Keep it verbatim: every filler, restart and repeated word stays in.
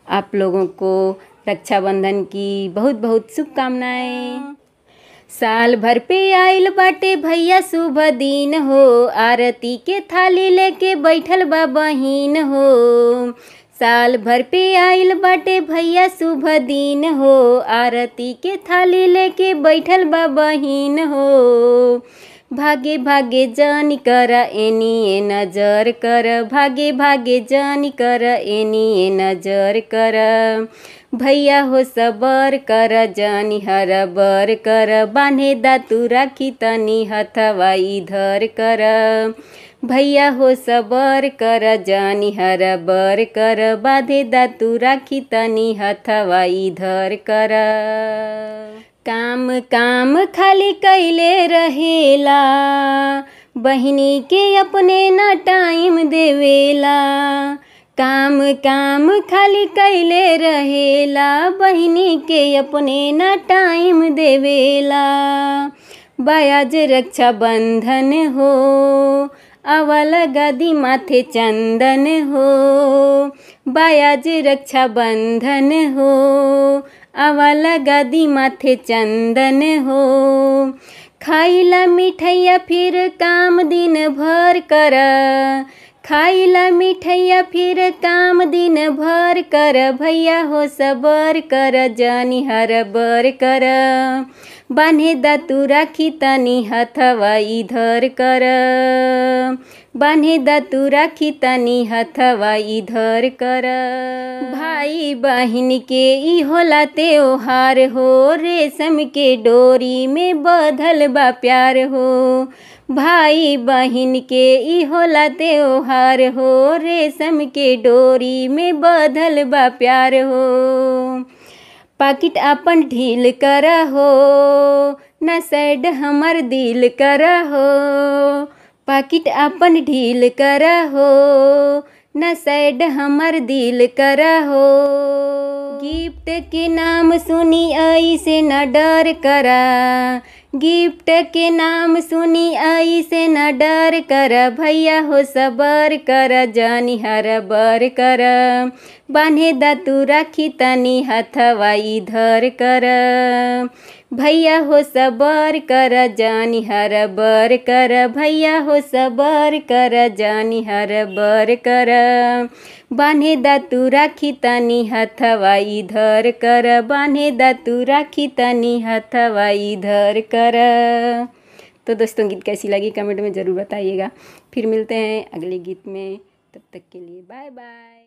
आप लोगों को रक्षाबंधन की बहुत बहुत शुभकामनाएं। साल भर पे आइल बाटे भैया शुभ दिन हो, आरती के थाली लेके बैठल बा बहिन हो। साल भर पे आइल बाटे भैया शुभ दिन हो, आरती के थाली लेके बैठल बा बहिन हो। भागे भागे जानी कर एनिए नजर कर, भागे भागे जानी कर एनिए नजर कर। भैया हो सबर कर जानी हर बर कर, बांधे दा तू राखी तनी हथवा इधर कर। भैया हो सबर कर जानी हर बर कर, बांधे दा तू राखी तनी हथवा इधर कर। काम काम खाली कैले रहेला, बहिनी के अपने ना टाइम देवेला। काम काम खाली कैले रहेला, बहिनी के अपने ना टाइम देवेला। बायाज रक्षाबंधन हो, अवल गदी माथे चंदन हो। बायाज रक्षाबंधन हो, अवल गदी माथे चंदन हो। खाइला मिठैया फिर काम दिन भर कर, खाइला मिठैया फिर काम दिन भर कर। भैया हो सबर कर जानी हर बर कर, बांधे दा तू राखी तनी हथवा इधर कर। बांधे दा तू राखी तनी हथवा इधर कर। भाई बहिन के ई होला त्योहार हो, रेशम के डोरी में बंधल बा प्यार हो। भाई बहिन के ई होला त्योहार हो, रेशम के डोरी में बंधल बा प्यार हो। पाकिट अपन ढील कर हो, न सैड हमर दिल कर हो। पाकिट अपन ढील कर हो, न सैड हमर दिल कर हो। गिफ्ट के नाम सुनी ऐसे न डर करा, गिफ्ट के नाम सुनी ऐसे न डर कर। भैया हो सबर कर जानी हर बर कर, बांधे दा तू राखी तनी हथवा इधर कर। भैया हो सबर कर जानी हर बर कर, भैया हो सबर कर जानी हर बर कर। बांधे दा तू राखी तनी हथवा इधर कर, बांधे दा तू राखी तनी हथवा इधर कर। तो दोस्तों गीत कैसी लगी कमेंट में ज़रूर बताइएगा। फिर मिलते हैं अगले गीत में, तब तक के लिए बाय बाय।